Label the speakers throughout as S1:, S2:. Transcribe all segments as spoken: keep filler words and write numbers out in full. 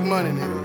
S1: money, nigga.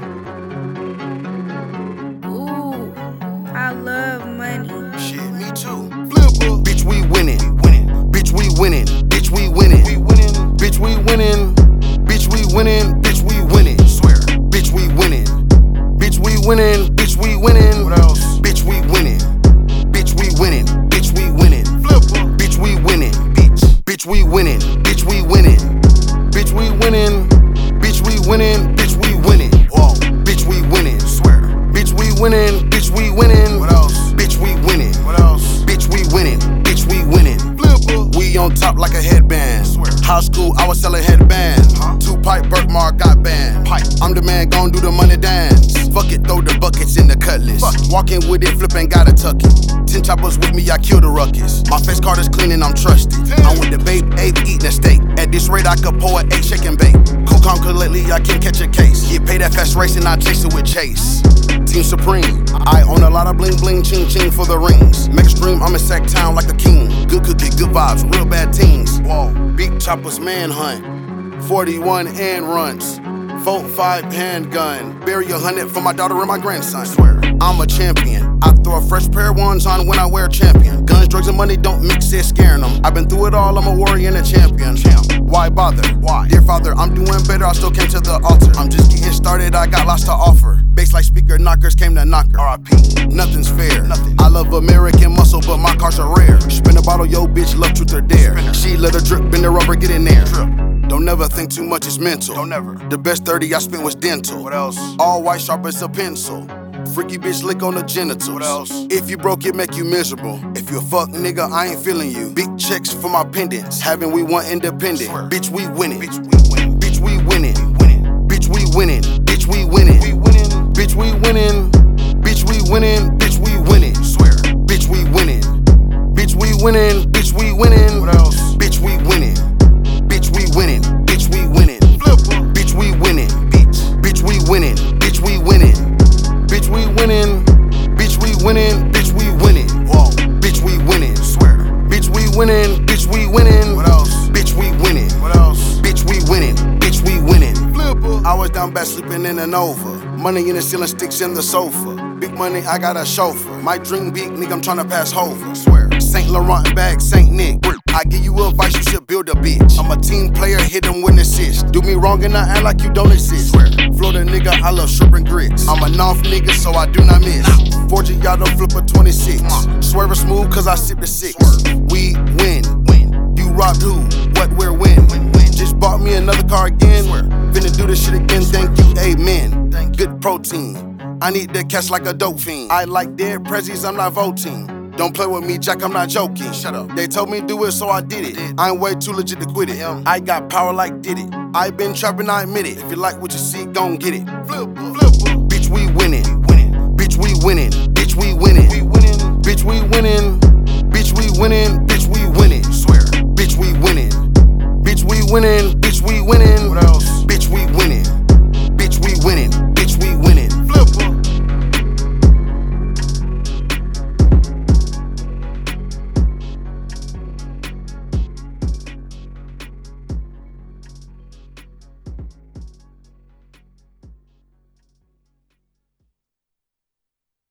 S2: Ooh, I love money.
S1: Shit, me too. Flipper. Bitch, we winning. Winning. Bitch, we winning. Bitch, we winning. We winning. Bitch, we winning. Bitch, we winning. Bitch, we winning. Swear. Bitch, we winning. Bitch, we winning. Bitch, we winning. What else? Bitch, we winning. Bitch, we winning. Bitch, we winning. Flipper. Bitch, we winning. Bitch. Bitch, we winning. Bitch, we winning. Bitch, we winning. Bitch, we winning. Bitch, we winning. Whoa. Bitch, we winning. Swear. Bitch, we winning. Bitch, we winning. What else? Bitch, we winning. What else? Bitch, we winning. Bitch, we winning. Flipper. We on top like a headband. Swear. High school, I was selling headbands. Huh? Two pipe, Burkmark got banned. Pipe. I'm the man, gon' do the money dance. Fuck it, throw the buckets in the cutlass. Walking with it, flipping, gotta tuck it. Ten choppers with me, I kill the ruckus. My face card is clean and I'm trusted. I'm with the babe, eight, eating a steak. At this rate, I could pour an eight, shake and bake. Cool, calm, lately, I can't catch a case. Get paid that fast race and I chase it with Chase. Team Supreme, I own a lot of bling bling, ching ching for the rings. Make stream, I'm in Sack Town like a king. Good cookie, good vibes, real bad teams. Whoa, big choppers manhunt, forty-one and runs. Vote five handgun. Bury a hundred for my daughter and my grandson. Swear, I'm a champion. I throw a fresh pair of ones on when I wear champion. Guns, drugs, and money don't mix it, scaring them. I've been through it all, I'm a warrior and a champion. Champ. Why bother? Why? Dear father, I'm doing better, I still came to the altar. I'm just getting started, I got lots to offer. Bass like speaker knockers came to knocker. R I P. Nothing's fair. Nothing. I love American muscle, but my cars are rare. Spin a bottle, yo bitch, love truth or dare. Spinner. She let her drip, bend the rubber, get in there. Drip. Don't never think too much, it's mental. Don't never. The best thirty I spent was dental. What else? All white, sharp as a pencil. Freaky bitch lick on the genitals. What else? If you broke, it make you miserable. If you a fuck nigga, I ain't feeling you. Big checks for my pendants. Having we want independent. Swear. Bitch, we winning. Bitch, we winning. Bitch, we winning. Winning. Bitch, we winning. Bitch, we winning. We winning. Bitch, we winning. Bitch, we winning. Bitch, we winning. Swear. Bitch, we winning. Bitch, we winning. Bitch, we winning. What else? Bitch, we winning. Bitch, we winning. Bitch, we winning. Flipper. Bitch, we winning. Bitch. Bitch, we winning. Bitch, we winning. Bitch, we winning. Bitch, we winning. Bitch, we winning. Whoa. Bitch, we winning. Swear. Bitch, we winning. Bitch, we winning. What else? Bitch, we winning. What else? Bitch, we winning. Bitch, we winning. Flipper. I was down bad sleeping in a Nova. Money in the ceiling, sticks in the sofa. Big money, I got a chauffeur. My dream big, nigga, I'm tryna pass Hover. Swear. Saint Laurent bag, Saint Nick. I give you advice, you should build a bitch. I'm a team player, hit them with an assist. Do me wrong and I act like you don't exist. Swear. Florida nigga, I love shrimp and grits. I'm a North nigga, so I do not miss. four G, y'all don't flip a twenty-six. Swerve smooth, cause I sip the six. We win. Win. You robbed who? What, where, when? Just bought me another car again. Finna do this shit again, thank you, amen. Good protein. I need that cash like a dope fiend. I like dead prezzies, I'm not voting. Don't play with me, Jack, I'm not joking. Shut up. They told me do it, so I did it. I ain't way too legit to quit it. I got power like did it. I been trapping, I admit it. If you like what you see, gon' get it. Flip.